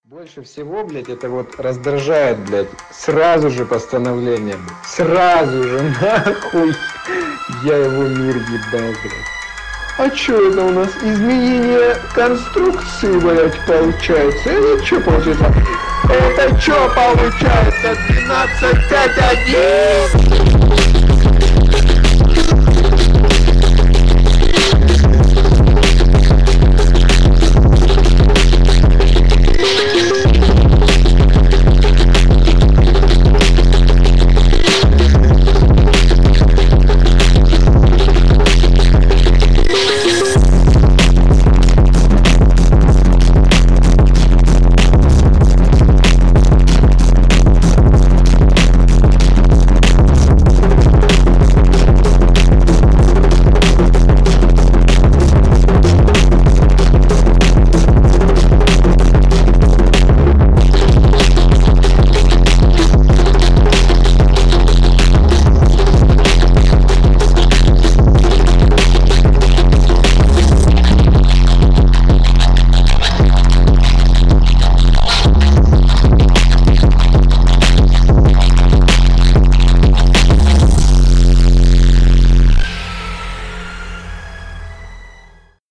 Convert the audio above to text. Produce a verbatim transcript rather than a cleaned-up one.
Больше всего, блядь, это вот раздражает, блядь, сразу же постановление, блядь, сразу же, нахуй, я его мир ебал, блядь. А чё это у нас изменение конструкции, блядь, получается? Это чё получается? Это чё получается? двенадцать пять один!